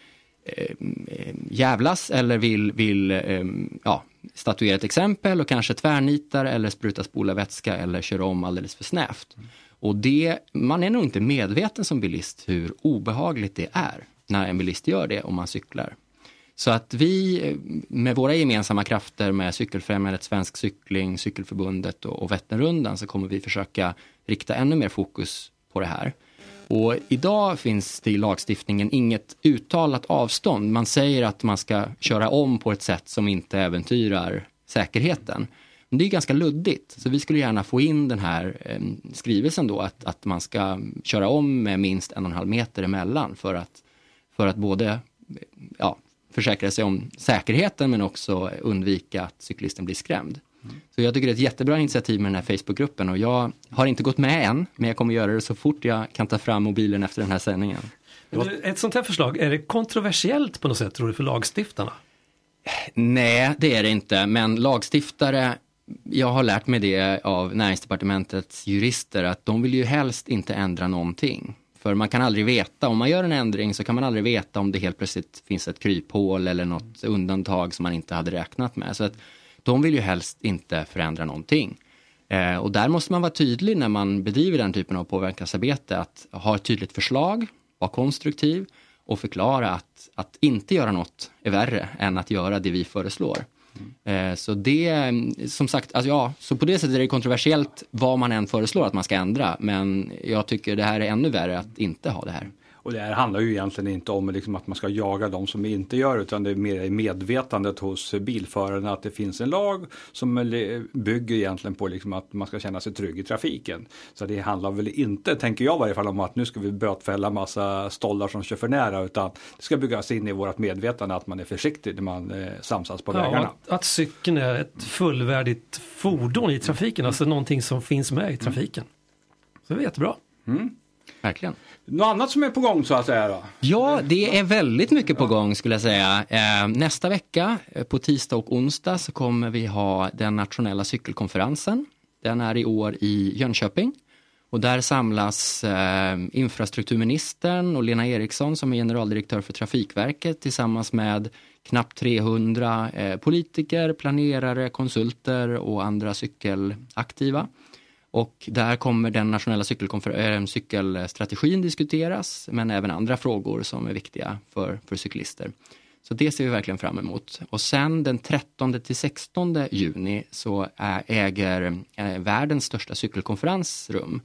jävlas eller vill statuera ett exempel och kanske tvärnitar eller spruta spola vätska eller köra om alldeles för snävt. Och man är nog inte medveten som bilist hur obehagligt det är när en bilist gör det om man cyklar. Så att vi med våra gemensamma krafter med Cykelfrämjandet, Svensk Cykling, Cykelförbundet och Vätternrundan, så kommer vi försöka rikta ännu mer fokus på det här. Och idag finns det i lagstiftningen inget uttalat avstånd. Man säger att man ska köra om på ett sätt som inte äventyrar säkerheten. Men det är ganska luddigt, så vi skulle gärna få in den här skrivelsen då att man ska köra om med minst 1,5 meter emellan för att både försäkra sig om säkerheten men också undvika att cyklisten blir skrämd. Så jag tycker det är ett jättebra initiativ med den här Facebookgruppen, och jag har inte gått med än, men jag kommer göra det så fort jag kan ta fram mobilen efter den här sändningen. Ett sånt här förslag, är det kontroversiellt på något sätt, tror du, för lagstiftarna? Nej, det är det inte, men lagstiftare, jag har lärt mig det av Näringsdepartementets jurister, att de vill ju helst inte ändra någonting. För man kan aldrig veta, om man gör en ändring så kan man aldrig veta om det helt plötsligt finns ett kryphål eller något undantag som man inte hade räknat med. Så att de vill ju helst inte förändra någonting. Och där måste man vara tydlig när man bedriver den typen av påverkansarbete, att ha ett tydligt förslag, vara konstruktiv och förklara att inte göra något är värre än att göra det vi föreslår. Så det, som sagt, så på det sättet är det kontroversiellt vad man än föreslår att man ska ändra, men jag tycker det här är ännu värre att inte ha det här. Och det här handlar ju egentligen inte om liksom att man ska jaga de som inte gör, utan det är mer i medvetandet hos bilförarna att det finns en lag som bygger egentligen på liksom att man ska känna sig trygg i trafiken. Så det handlar väl inte, tänker jag i varje fall, om att nu ska vi bötfälla massa stollar som kör för nära, utan det ska byggas in i vårt medvetande att man är försiktig när man samsas på vägarna. Att cykeln är ett fullvärdigt fordon i trafiken, alltså någonting som finns med i trafiken. Så det är jättebra. Verkligen. Något annat som är på gång så att säga då? Ja, det är väldigt mycket på gång skulle jag säga. Nästa vecka på tisdag och onsdag så kommer vi ha den nationella cykelkonferensen. Den är i år i Jönköping. Och där samlas infrastrukturministern och Lena Eriksson som är generaldirektör för Trafikverket tillsammans med knappt 300 politiker, planerare, konsulter och andra cykelaktiva. Och där kommer den nationella cykelstrategin diskuteras, men även andra frågor som är viktiga för cyklister. Så det ser vi verkligen fram emot. Och sen den 13-16 juni så äger världens största cykelkonferens rum,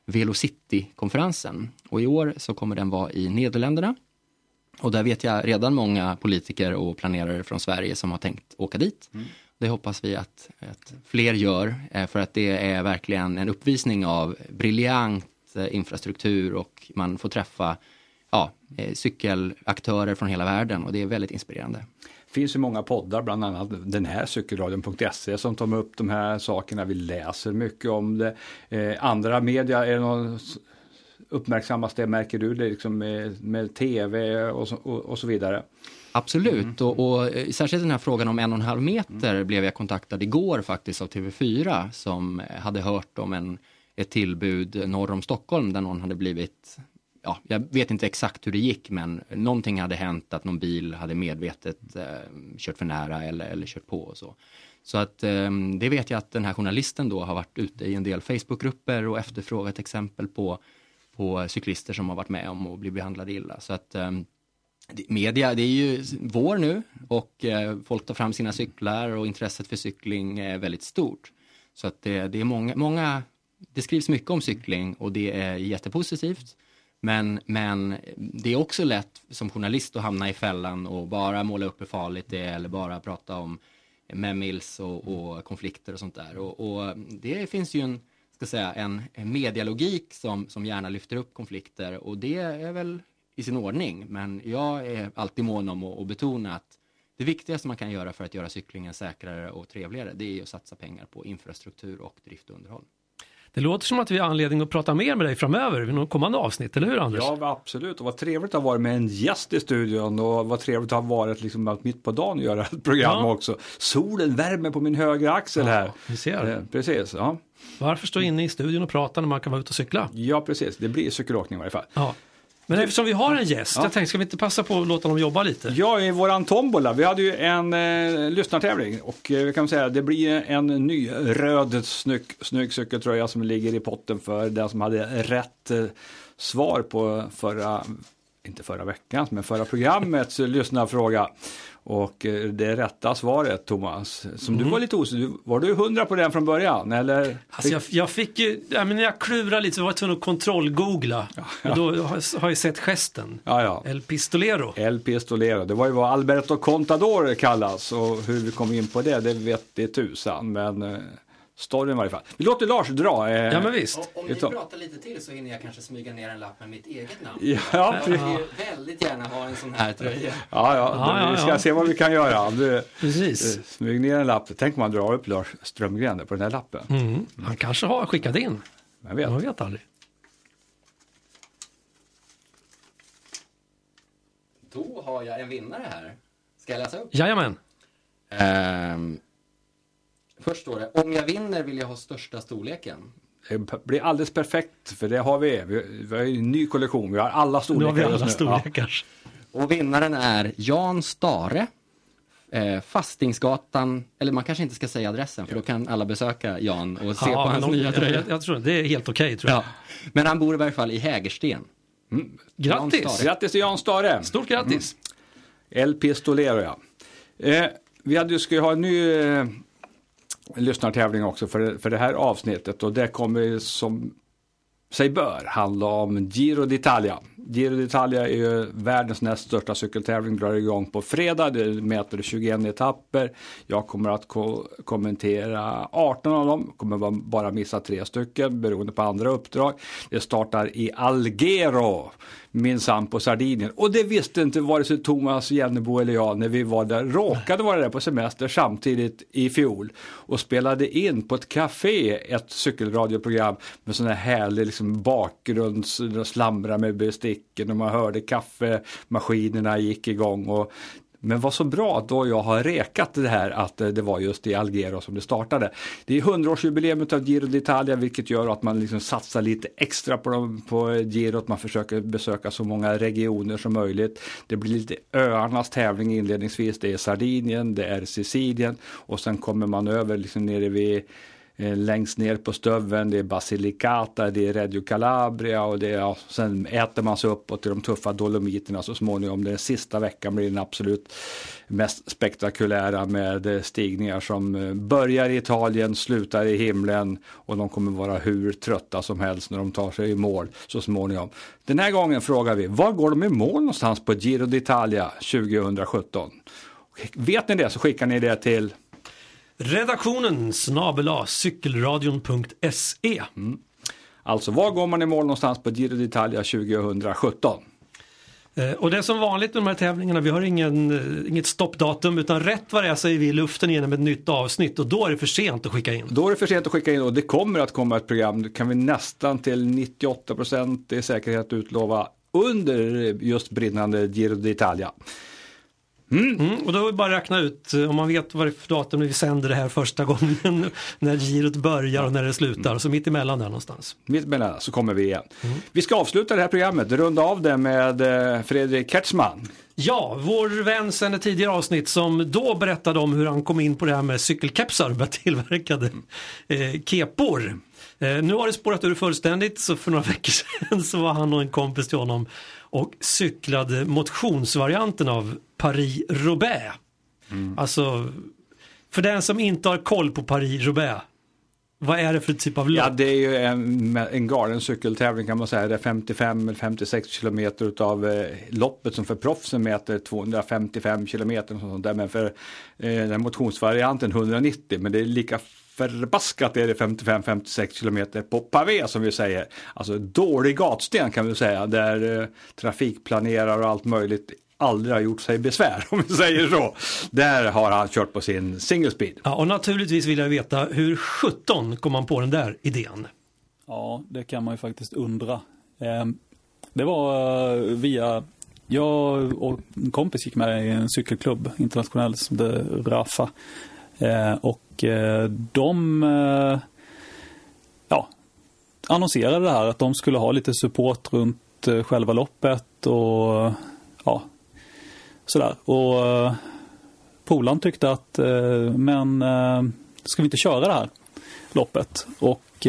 Velocity-konferensen. Och i år så kommer den vara i Nederländerna. Och där vet jag redan många politiker och planerare från Sverige som har tänkt åka dit. Det hoppas vi att fler gör, för att det är verkligen en uppvisning av briljant infrastruktur och man får träffa cykelaktörer från hela världen och det är väldigt inspirerande. Det finns ju många poddar, bland annat den här cykelradion.se som tar upp de här sakerna. Vi läser mycket om det. Andra media, är det någon uppmärksammas det, märker du det liksom med tv och så vidare? Absolut, och särskilt den här frågan om 1,5 meter blev jag kontaktad igår faktiskt av TV4 som hade hört om ett tillbud norr om Stockholm där någon hade blivit, jag vet inte exakt hur det gick, men någonting hade hänt, att någon bil hade medvetet kört för nära eller kört på och så. Så att det vet jag att den här journalisten då har varit ute i en del Facebookgrupper och efterfrågat exempel på cyklister som har varit med om att bli behandlade illa. Så att media, det är ju vår nu och folk tar fram sina cyklar och intresset för cykling är väldigt stort. Så att det är många, det skrivs mycket om cykling och det är jättepositivt. Men det är också lätt som journalist att hamna i fällan och bara måla upp hur farligt det är eller bara prata om memils och konflikter och sånt där. Och det finns ju en medialogik som gärna lyfter upp konflikter, och det är väl i sin ordning. Men jag är alltid mån om att betona att det viktigaste man kan göra för att göra cyklingen säkrare och trevligare, det är att satsa pengar på infrastruktur och drift och underhåll. Det låter som att vi har anledning att prata mer med dig framöver vid någon kommande avsnitt, eller hur Anders? Ja, absolut. Och vad trevligt att ha varit med en gäst i studion, och vad trevligt att ha varit liksom mitt på dagen och göra ett program också. Solen värmer på min högra axel här. Vi ser. Precis, ja. Varför stå inne i studion och prata när man kan vara ute och cykla? Ja, precis. Det blir cykelåkning i varje fall. Ja. Men eftersom vi har en gäst, jag tänkte, ska vi inte passa på att låta dem jobba lite? Ja, i våran tombola. Vi hade ju en lyssnartävling, och vi kan säga att det blir en ny röd snygg cykeltröja som ligger i potten för den som hade rätt svar på förra programmets lyssnarfråga. Och det rätta svaret, Thomas, som du var lite osäker, var du 100 på den från början? Eller? Alltså jag fick ju, när jag klurade lite så var jag tvungen att kontrollgoogla. Ja. Och då har jag sett gesten. Ja. El Pistolero. El Pistolero, det var ju vad Alberto Contador kallas, och hur vi kom in på det vet det tusan, men storyn i varje fall. Vi låter Lars dra. Ja, men visst. Om ni pratar lite till så hinner jag kanske smyga ner en lapp med mitt eget namn. Ja, jag vill väldigt gärna ha en sån här tröja. Vi ska se vad vi kan göra. Precis. Smyg ner en lapp. Tänk om man drar upp Lars Strömgren på den här lappen. Han kanske har skickat in. Man vet aldrig. Då har jag en vinnare här. Ska jag läsa upp? Jajamän. Först står det, om jag vinner vill jag ha största storleken. Det blir alldeles perfekt, för det har vi. Vi har en ny kollektion, vi har alla storlekar. Nu har vi alla storlekar. Ja. Och vinnaren är Jan Stare, Fastingsgatan, eller man kanske inte ska säga adressen, för då kan alla besöka Jan och se på hans nya tröja. Jag tror det är helt okej, tror jag. Ja. Men han bor i varje fall i Hägersten. Grattis! Grattis till Jan Stare! Stort grattis! El Pistolero, ja. Vi ska ju ha en ny lyssnartävling också för det här avsnittet, och det kommer som sig bör handla om Giro d'Italia. Giro d'Italia är ju världens näst största cykeltävling, drar igång på fredag. Det mäter 21 etapper. Jag kommer att kommentera 18 av dem. Kommer bara missa 3 stycken beroende på andra uppdrag. Det startar i Alghero, minsann på Sardinien. Och det visste inte vare sig Thomas Jennebo eller jag när vi råkade vara där på semester samtidigt i fjol. Och spelade in på ett café ett cykelradioprogram med sån här härlig bakgrund, slamra med besticken, och man hörde kaffemaskinerna gick igång. Men vad så bra då jag har rekat det här att det var just i Alghero som det startade. Det är 100-årsjubileum av Giro d'Italia, vilket gör att man satsar lite extra på Giro, att man försöker besöka så många regioner som möjligt. Det blir lite öarnas tävling inledningsvis. Det är Sardinien, det är Sicilien, och sen kommer man över nere vid längst ner på stöven, det är Basilicata, det är Reggio Calabria, och sen äter man sig uppåt till de tuffa Dolomiterna så småningom. Den sista veckan blir den absolut mest spektakulära med stigningar som börjar i Italien, slutar i himlen, och de kommer vara hur trötta som helst när de tar sig i mål så småningom. Den här gången frågar vi, var går de i mål någonstans på Giro d'Italia 2017? Vet ni det så skickar ni det till redaktionen @cykelradion.se. Alltså, var går man i mål någonstans på Giro d'Italia 2017? Och det är som vanligt med de här tävlingarna, vi har inget stoppdatum, utan rätt vad det är så är vi i luften genom ett nytt avsnitt, och då är det för sent att skicka in. Då är det för sent att skicka in, och det kommer att komma ett program, det kan vi nästan till 98% i säkerhet utlova under just brinnande Giro d'Italia. Och då är det bara att räkna ut om man vet vad det är för datum när vi sänder det här första gången, när girot börjar och när det slutar, så mitt emellan där någonstans. Mitt emellan så kommer vi igen. Vi ska avsluta det här programmet, runda av det med Fredrik Kertzman. Ja, vår vän sen ett tidigare avsnitt som då berättade om hur han kom in på det här med cykelkepsar och tillverkade kepor. Nu har det spårat ur fullständigt, så för några veckor sedan så var han och en kompis till honom och cyklade motionsvarianten av Paris-Roubaix. Alltså, för den som inte har koll på Paris-Roubaix, Vad är det för typ av lopp? Ja, det är ju en galen cykeltävling kan man säga. Det är 55 eller 56 kilometer utav loppet som för proffsen mäter 255 kilometer och sånt där. Men för den motionsvarianten 190, men det är lika förbaskat är det 55-56 kilometer på pavé som vi säger. Alltså dålig gatsten kan vi säga, där trafikplanerare och allt möjligt aldrig har gjort sig besvär, om vi säger så. Där har han kört på sin single speed. Ja, och naturligtvis vill jag veta, hur 17 kom man på den där idén? Ja, det kan man ju faktiskt undra. Det var via... Jag och en kompis gick med i en cykelklubb internationell som det Rafa. Och de annonserade det här att de skulle ha lite support runt själva loppet och ja, sådär. Och polaren tyckte att men ska vi inte köra det här loppet? Och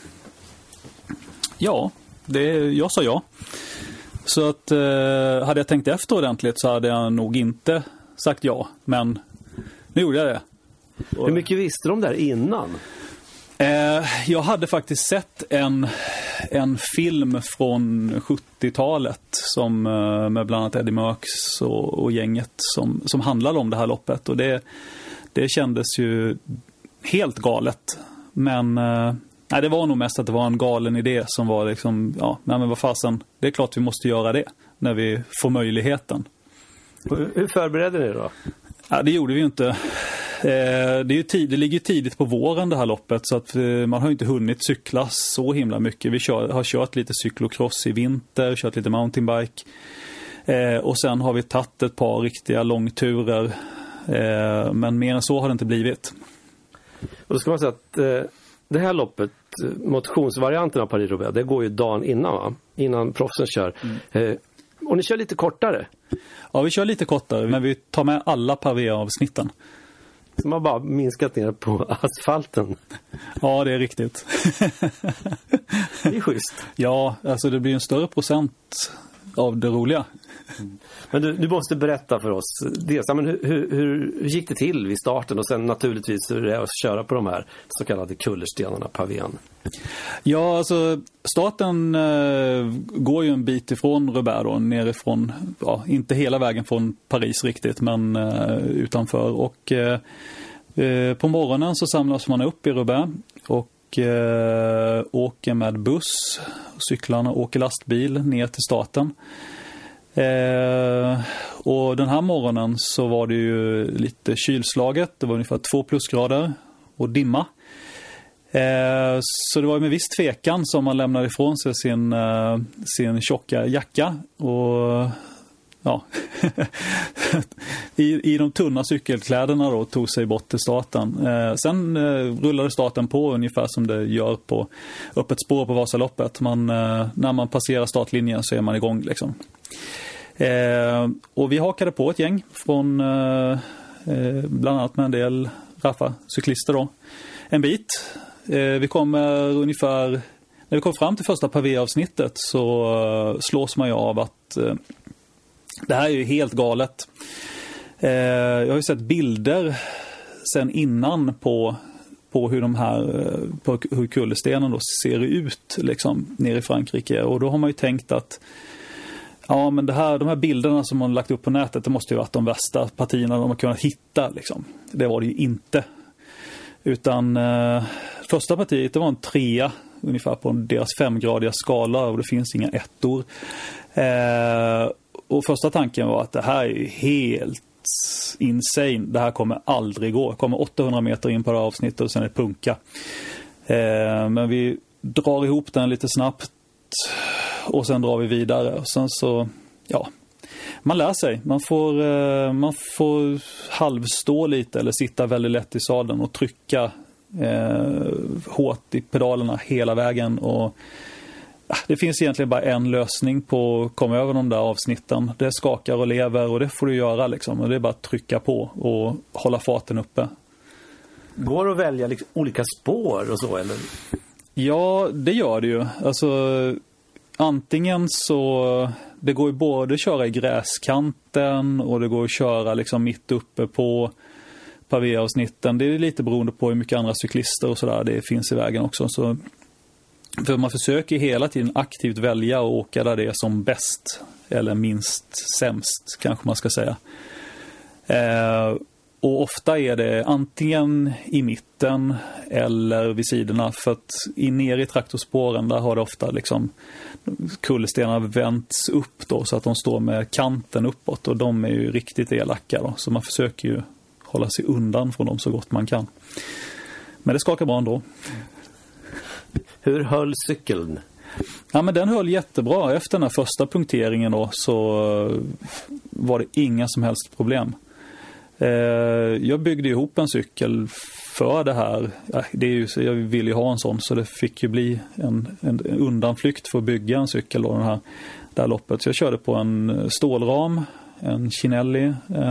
jag sa ja. Så att hade jag tänkt efter ordentligt så hade jag nog inte sagt ja, men nu gjorde jag det. Hur mycket visste de där innan? Jag hade faktiskt sett en film från 70-talet som med bland annat Eddie Merckx och gänget som handlade om det här loppet. Och det kändes ju helt galet. Men det var nog mest att det var en galen idé som var liksom, men vad fasen, det är klart vi måste göra det när vi får möjligheten. Hur förberedde ni då? Ja, det gjorde vi ju inte. Det ligger tidigt på våren det här loppet, så att man har inte hunnit cykla så himla mycket. Vi har kört lite cyklocross i vinter, kört lite mountainbike. Och sen har vi tagit ett par riktiga långturer. Men mer än så har det inte blivit. Och då ska man säga att det här loppet, motionsvarianten av Paris-Roubaix, det går ju dagen innan, va? Innan proffsen kör. Och ni kör lite kortare? Ja, vi kör lite kortare, men vi tar med alla pavé-avsnitten. Som har bara minskat ner på asfalten. Ja, det är riktigt. Det är schysst. Ja, alltså det blir en större procent av det roliga. Men du måste berätta för oss. Men hur gick det till vid starten? Och sen naturligtvis hur det är att köra på de här så kallade kullerstenarna, pavén. Ja, alltså starten går ju en bit ifrån Roubaix då, nerifrån, inte hela vägen från Paris riktigt, men utanför. Och på morgonen så samlas man upp i Roubaix och åker med buss. Cyklarna åker lastbil ner till starten. Och den här morgonen så var det ju lite kylslaget. Det var ungefär 2 plusgrader och dimma. Så det var med viss tvekan som man lämnade ifrån sig sin tjocka jacka och i de tunna cykelkläderna då tog sig bort till starten. Sen rullade starten på ungefär som det gör på öppet spår på Vasaloppet. När man passerar startlinjen så är man igång liksom. Och vi hakade på ett gäng från bland annat med en del Rafa-cyklister då. En bit. Vi kommer ungefär, när vi kom fram till första pavé-avsnittet så slås man ju av att det här är ju helt galet. Jag har ju sett bilder sen innan på hur de här på hur kullerstenen då ser ut liksom nere i Frankrike, och då har man ju tänkt att men de här bilderna som man lagt upp på nätet, det måste ju varit de värsta partierna de har kunnat hitta liksom. Det var det ju inte. Utan första partiet, det var en 3 ungefär på deras 5-gradiga skala, och det finns inga ettor. Och första tanken var att det här är helt insane. Det här kommer aldrig gå. Det kommer 800 meter in på det här avsnittet och sen är det punka. Men vi drar ihop den lite snabbt och sen drar vi vidare. Och sen så, man lär sig. Man får halvstå lite eller sitta väldigt lätt i sadeln och trycka hårt i pedalerna hela vägen. Och det finns egentligen bara en lösning på att komma över de där avsnitten. Det skakar och lever, och det får du göra liksom. Och det är bara att trycka på och hålla farten uppe. Går det att välja liksom olika spår och så, eller? Ja, det gör det ju. Alltså, antingen så det går ju både att köra i gräskanten och det går att köra liksom mitt uppe på pavé-avsnitten. Det är lite beroende på hur mycket andra cyklister och sådär det finns i vägen också. Så, för man försöker hela tiden aktivt välja och åka där det är som bäst. Eller minst sämst kanske man ska säga. Och ofta är det antingen i mitten eller vid sidorna. För att ner i traktorspåren där har det ofta liksom kullerstenarna vänts upp då, så att de står med kanten uppåt. Och de är ju riktigt elaka då. Så man försöker ju hålla sig undan från dem så gott man kan. Men det skakar bra ändå. Hur höll cykeln? Ja, men den höll jättebra. Efter den här första punkteringen då, så var det inga som helst problem. Jag byggde ihop en cykel för det här. Det är ju, jag ville ju ha en sån, så det fick ju bli en undanflykt för att bygga en cykel då, det här loppet. Så jag körde på en stålram, en Cinelli,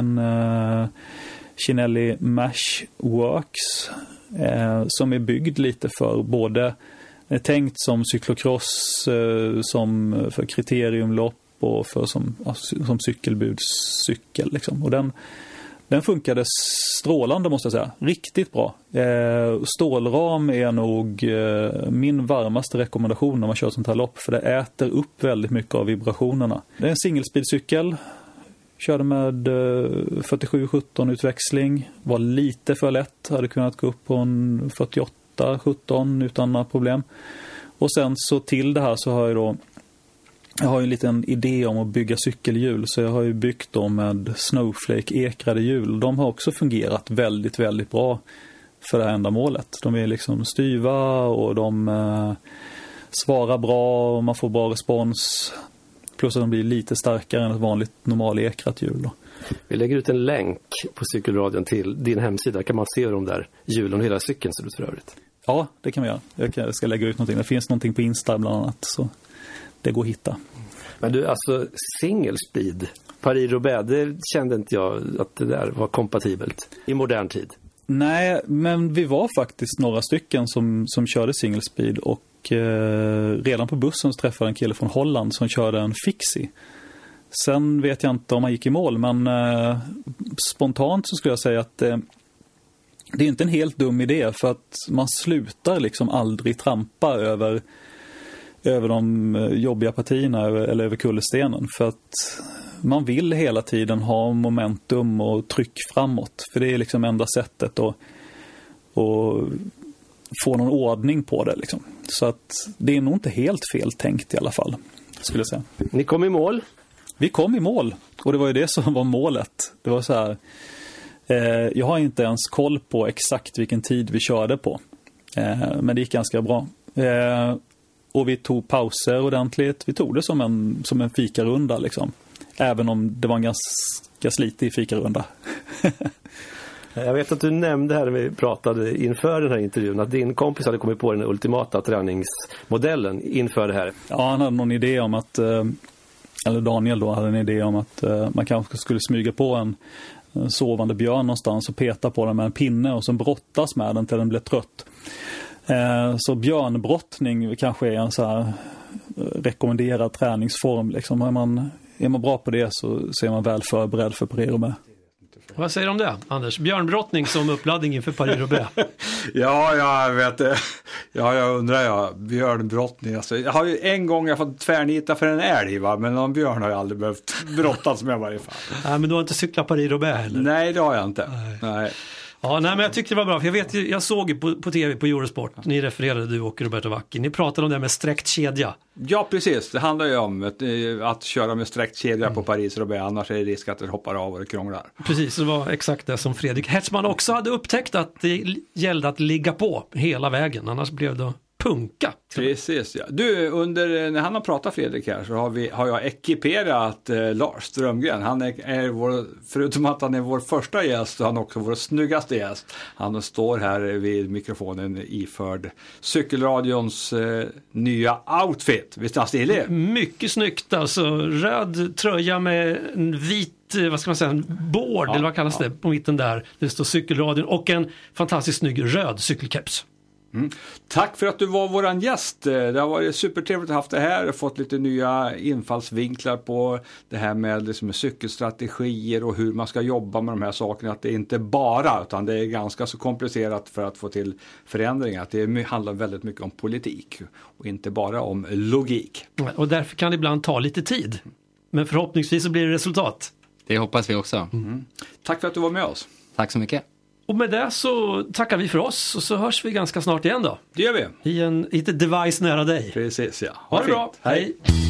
Cinelli Mesh Works, som är byggd lite för både tänkt som cyklocross, som för kriteriumlopp och för som cykelbudscykel liksom. Och den funkade strålande måste jag säga. Riktigt bra. Stålram är nog min varmaste rekommendation när man kör sånt här lopp. För det äter upp väldigt mycket av vibrationerna. Det är en singlespeedcykel. Körde med 47-17 utväxling. Var lite för lätt. Hade kunnat gå upp på en 48-17 utan några problem. Och sen så till det här så har jag har ju en liten idé om att bygga cykelhjul, så jag har ju byggt dem med Snowflake-ekrade hjul. De har också fungerat väldigt, väldigt bra för det här ändamålet. De är liksom styva och de svarar bra och man får bra respons. Plus att de blir lite starkare än ett vanligt normalekrat hjul då. Vi lägger ut en länk på Cykelradion till din hemsida. Kan man se de där hjulen och hela cykeln ser ut för övrigt? Ja, det kan vi göra. Jag ska lägga ut någonting. Det finns någonting på Insta bland annat, så det går att hitta. Men du, alltså single speed, Paris-Roubaix, det kände inte jag att det där var kompatibelt i modern tid. Nej, men vi var faktiskt några stycken som körde single speed och redan på bussen så träffade en kille från Holland som körde en fixie. Sen vet jag inte om han gick i mål, men spontant så skulle jag säga att det är inte en helt dum idé, för att man slutar liksom aldrig trampa över de jobbiga partierna eller över kullerstenen, för att man vill hela tiden ha momentum och tryck framåt, för det är liksom enda sättet att få någon ordning på det liksom. Så att det är nog inte helt fel tänkt i alla fall, skulle jag säga. Ni kom i mål? Vi kom i mål, och det var ju det som var målet. Det var så här, jag har inte ens koll på exakt vilken tid vi körde på, men det gick ganska bra. Och vi tog pauser ordentligt. Vi tog det som en fikarunda liksom. Även om det var en ganska slitig fikarunda. Jag vet att du nämnde här när vi pratade inför den här intervjun att din kompis hade kommit på den ultimata träningsmodellen inför det här. Ja, han hade någon idé om att, eller Daniel då hade en idé om att man kanske skulle smyga på en sovande björn någonstans och peta på den med en pinne och sen brottas med den till den blev trött. Så björnbrottning kanske är en så här rekommenderad träningsform liksom. Är man bra på det så är man väl förberedd för Paris-Roubaix. Vad säger du om det, Anders? Björnbrottning som uppladdning inför Paris-Roubaix. Ja, jag vet det. Ja, jag undrar, björnbrottning. Alltså, jag har ju en gång jag fått tvärnita för en älg, va? Men någon björn har jag aldrig behövt brottas med i varje fall. Nej, men du har inte cyklat Paris-Roubaix heller? Nej, det har jag inte. Nej. Ja, nej, men jag tyckte det var bra, för jag såg ju på tv på Eurosport, ni refererade, du och Roberto Vacchi, ni pratade om det med sträckt kedja. Ja, precis. Det handlar ju om att köra med sträckt kedja på Paris-Roubaix, annars är det risk att det hoppar av och det krånglar. Precis, det var exakt det som Fredrik Hertzman också hade upptäckt, att det gällde att ligga på hela vägen, annars blev det punka. Precis, ja. Du, när han har pratat, Fredrik, här så har jag ekiperat Lars Strömgren. Han är förutom att han är vår första gäst, så han är också vår snyggaste gäst. Han står här vid mikrofonen iförd Cykelradions nya outfit. Visst är han stilig? Mycket snyggt, alltså röd tröja med en vit, vad ska man säga, en board, eller vad kallas det, på mitten där. Det står Cykelradion och en fantastiskt snygg röd cykelkeps. Tack för att du var våran gäst. Det har varit supertrevligt att ha haft det här. Fått lite nya infallsvinklar på det här med liksom cykelstrategier och hur man ska jobba med de här sakerna. Att det är inte bara, utan det är ganska så komplicerat för att få till förändringar. Att det handlar väldigt mycket om politik och inte bara om logik. Och därför kan det ibland ta lite tid. Men förhoppningsvis så blir det resultat. Det hoppas vi också. Tack för att du var med oss. Tack så mycket. Och med det så tackar vi för oss och så hörs vi ganska snart igen då. Det gör vi. I ett device nära dig. Precis, ja. Ha det bra. Hej.